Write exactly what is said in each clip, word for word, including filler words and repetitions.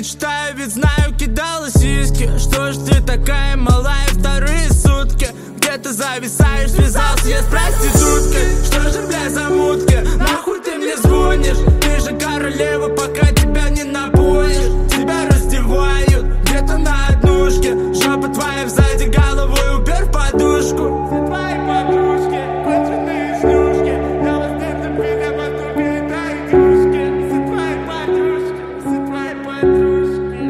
мечтаю, ведь знаю, кидала сиськи. Что ж ты такая малая вторые сутки? Где ты зависаешь, связался я с проституткой. Что же, бля, за мутки? Нахуй ты мне звонишь? Ты же королева, пока тебя не напоишь. Тебя раздевают где-то на однушке. Жопа твоя сзади, головой упер в подушку. Все твои подружки, конченые шлюшки. Я вас не меня потом передай игрушки. Все твои подружки, все твои подружки.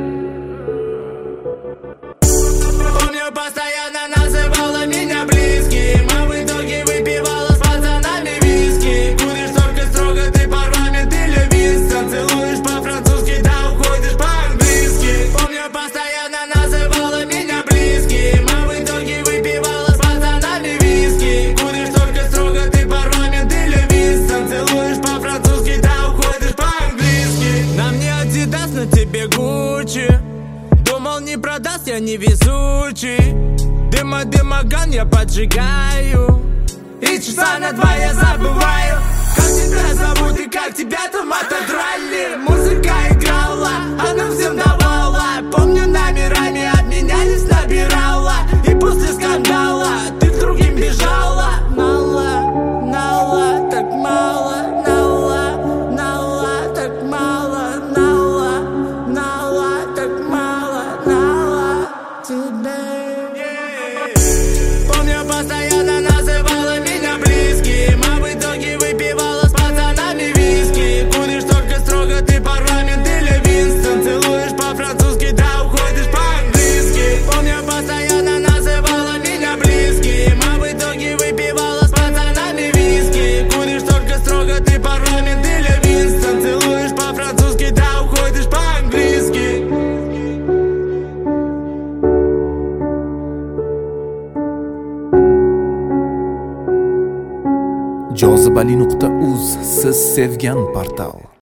Помню, постоянно называла меня близким, а в итоге выпивала с пацанами виски. Куришь только строго, ты парламент или Винстон. Целуешь по-французски, да уходишь по-английски. Помню, постоянно называла меня близким, а в итоге выпивала с пацанами виски. Куришь только строго, ты парламент или Винстон. Целуешь по-французски, да уходишь по-английски. На мне Адидас, на тебе Гуччи. Думал, не продаст, я невезучий. Дыма, дымоган я поджигаю, и часа на два я забываю, как тебя зовут и как тебя там отодрали. Музыка играла, она всем давала. Помню, номерами обменялись, набирала. И после скандала ты к другим бежала. Нала, нала, так мало. Нала, нала, так мало. Нала, нала, так мало. Нала, тебе. Помню, постоянно называла меня близким, а в итоге выпивала с пацанами виски. Куришь только строго, ты парламент или Винстон. Целуешь по-французски, да уходишь по-английски. Помню, постоянно называла меня близким, а в итоге выпивала с пацанами виски. Куришь только строго, ты парламент или Винстон. Целуешь по-французски, да уходишь по-английски. jozibali nuqta uz siz sevgan portal.